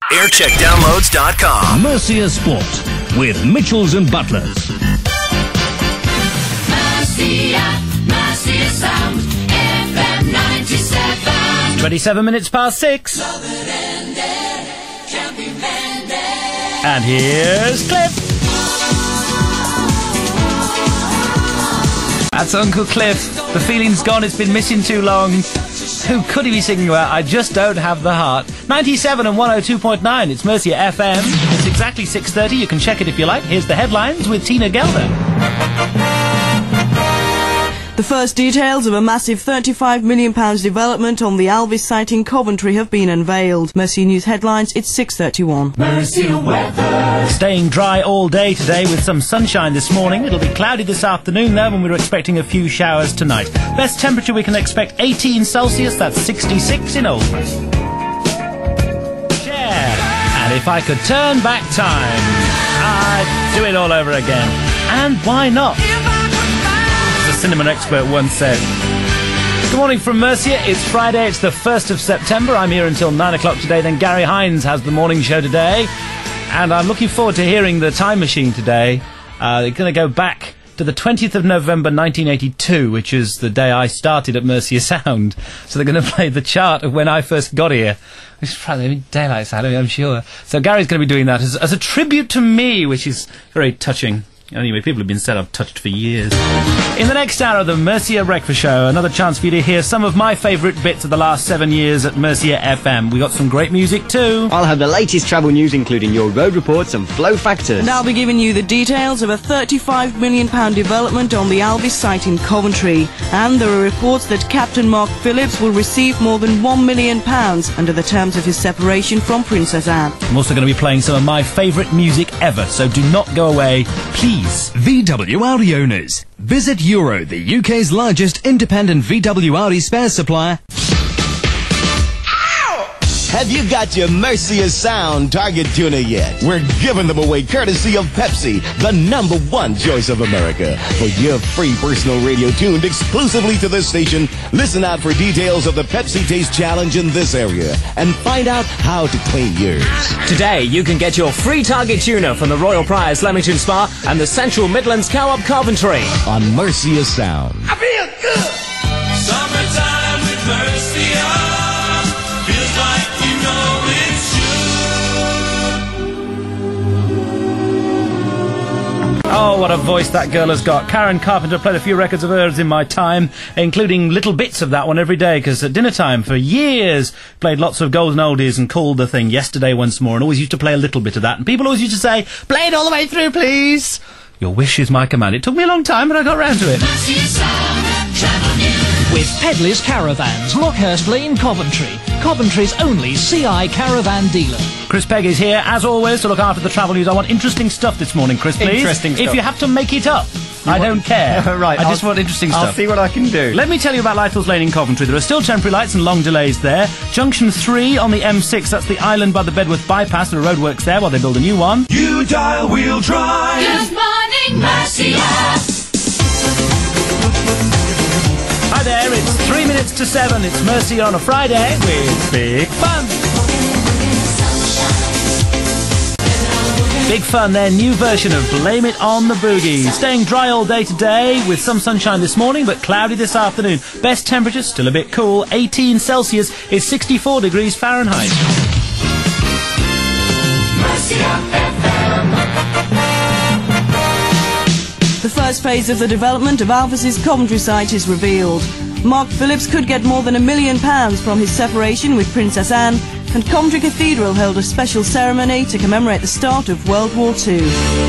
Aircheckdownloads.com. Mercia Sport with Mitchells and Butlers. Mercia Sound, FM 97. 27 minutes past 6. And here's Cliff. That's Uncle Cliff. The feeling's gone, it's been missing too long. Who could he be singing about? I just don't have the heart. 97 and 102.9, it's Mercia FM. It's exactly 6:30, you can check it if you like. Here's the headlines with Tina Gelder. The first details of a massive £35 million development on the Alvis site in Coventry have been unveiled. Mercia News headlines, it's 6:31. Mercia weather. Staying dry all day today with some sunshine this morning. It'll be cloudy this afternoon though, and we're expecting a few showers tonight. Best temperature we can expect 18 Celsius, that's 66 in Oldbury. Yeah. And if I could turn back time, I'd do it all over again. And why not? The cinema expert once said. Good morning from Mercia. It's Friday, it's the 1st of September. I'm here until 9 o'clock today. Then Gary Hines has the morning show today. And I'm looking forward to hearing the time machine today. They're going to go back to the 20th of November 1982, which is the day I started at Mercia Sound. So they're going to play the chart of when I first got here. Which is probably daylight Saturday, I'm sure. So Gary's going to be doing that as a tribute to me, which is very touching. Anyway, people have been said I've touched for years. In the next hour of the Mercia Breakfast Show, another chance for you to hear some of my favourite bits of the last 7 years at Mercia FM. We got some great music too. I'll have the latest travel news, including your road reports and flow factors. And I'll be giving you the details of a £35 million development on the Alvis site in Coventry. And there are reports that Captain Mark Phillips will receive more than £1 million under the terms of his separation from Princess Anne. I'm also going to be playing some of my favourite music ever, so do not go away, please. VW Audi owners, visit Euro, the UK's largest independent VW Audi spares supplier. Have you got your Mercia Sound target tuner yet? We're giving them away courtesy of Pepsi, the #1 choice of America. For your free personal radio tuned exclusively to this station, listen out for details of the Pepsi Taste Challenge in this area and find out how to claim yours. Today, you can get your free target tuner from the Royal Priors Leamington Spa and the Central Midlands Co-op Coventry. On Mercia Sound. I feel good. Summertime with Mercia. Feels like you know it's true. Oh, what a voice that girl has got. Karen Carpenter played a few records of hers in my time, including little bits of that one every day, because at dinner time for years played lots of golden oldies and called the thing Yesterday Once More, and always used to play a little bit of that. And people always used to say, play it all the way through, please. Your wish is my command. It took me a long time, but I got round to it. Mercia Sound, travel news. With Pedley's Caravans, Lockhurst Lane, Coventry. Coventry's only CI caravan dealer. Chris Pegg is here, as always, to look after the travel news. I want interesting stuff this morning, Chris, please. Interesting stuff. If you have to make it up, I don't care. Right, I just want interesting stuff. I'll see what I can do. Let me tell you about Lythel's Lane in Coventry. There are still temporary lights and long delays there. Junction 3 on the M6, that's the island by the Bedworth bypass. There are roadworks there while they build a new one. You dial wheel drive. Good morning, Mercia. Hi there, it's 3 minutes to 7. It's Mercia on a Friday with Big Fun. Big Fun, their new version of Blame It on the Boogie. Staying dry all day today with some sunshine this morning, but cloudy this afternoon. Best temperature, still a bit cool. 18 Celsius is 64 degrees Fahrenheit. Mercia FM. The first phase of the development of Alvis's Coventry site is revealed. Mark Phillips could get more than £1 million from his separation with Princess Anne, and Coventry Cathedral held a special ceremony to commemorate the start of World War II.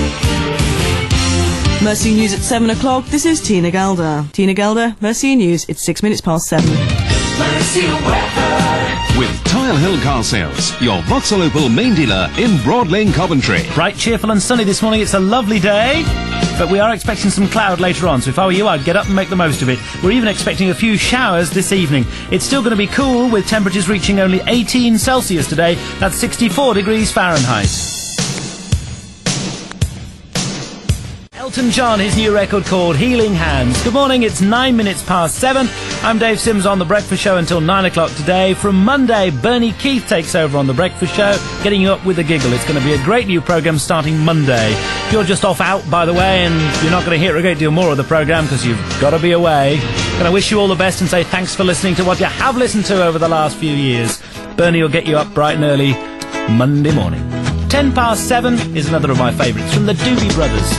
Mercia News at 7 o'clock, this is Tina Gelder. Tina Gelder, Mercia News, it's 6 minutes past 7. Mercia weather. With Tile Hill Car Sales, your Vauxhall Opel main dealer in Broad Lane, Coventry. Bright, cheerful and sunny this morning. It's a lovely day, but we are expecting some cloud later on, so if I were you, I'd get up and make the most of it. We're even expecting a few showers this evening. It's still going to be cool, with temperatures reaching only 18 Celsius today. That's 64 degrees Fahrenheit. Elton John, his new record called Healing Hands. Good morning, it's 9 minutes past 7. I'm Dave Sims on The Breakfast Show until 9 o'clock today. From Monday, Bernie Keith takes over on The Breakfast Show, getting you up with a giggle. It's going to be a great new programme starting Monday. If you're just off out, by the way, and you're not going to hear a great deal more of the programme because you've got to be away, I'm going to wish you all the best and say thanks for listening to what you have listened to over the last few years. Bernie will get you up bright and early Monday morning. 10 past 7 is another of my favourites from the Doobie Brothers.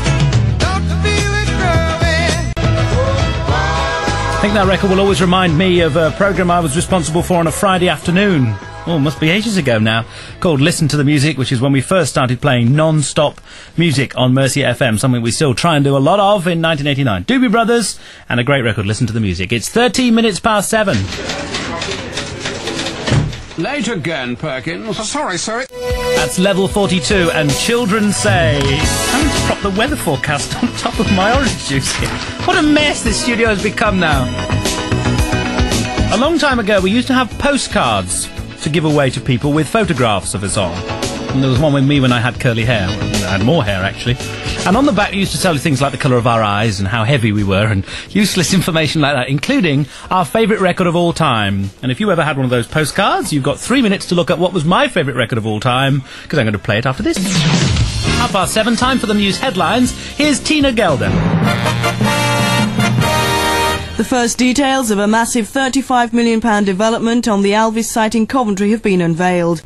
I think that record will always remind me of a programme I was responsible for on a Friday afternoon. Oh, must be ages ago now, called Listen to the Music, which is when we first started playing non-stop music on Mercy FM, something we still try and do a lot of in 1989. Doobie Brothers, and a great record, Listen to the Music. It's 13 minutes past 7. Late again, Perkins. Sorry, sir. That's Level 42, and Children Say... I'm going to prop the weather forecast on top of my orange juice here. What a mess this studio has become now. A long time ago, we used to have postcards to give away to people with photographs of us on. And there was one with me when I had curly hair. I had more hair, actually. And on the back, we used to tell you things like the colour of our eyes and how heavy we were and useless information like that, including our favourite record of all time. And if you ever had one of those postcards, you've got 3 minutes to look up what was my favourite record of all time, because I'm going to play it after this. 7:30, time for the news headlines. Here's Tina Gelder. The first details of a massive £35 million development on the Alvis site in Coventry have been unveiled.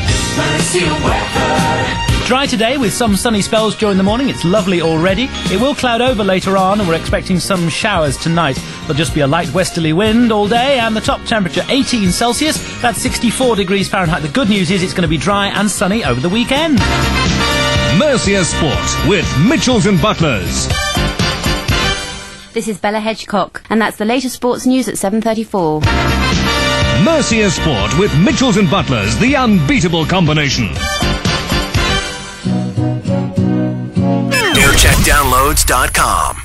Dry today with some sunny spells during the morning. It's lovely already. It will cloud over later on, and we're expecting some showers tonight. There'll just be a light westerly wind all day, and the top temperature 18 Celsius. That's 64 degrees Fahrenheit. The good news is it's going to be dry and sunny over the weekend. Mercia Sport with Mitchells and Butlers. This is Bella Hedgecock, and that's the latest sports news at 7:34. Mercia Sport with Mitchells and Butlers, the unbeatable combination. AirCheckDownloads.com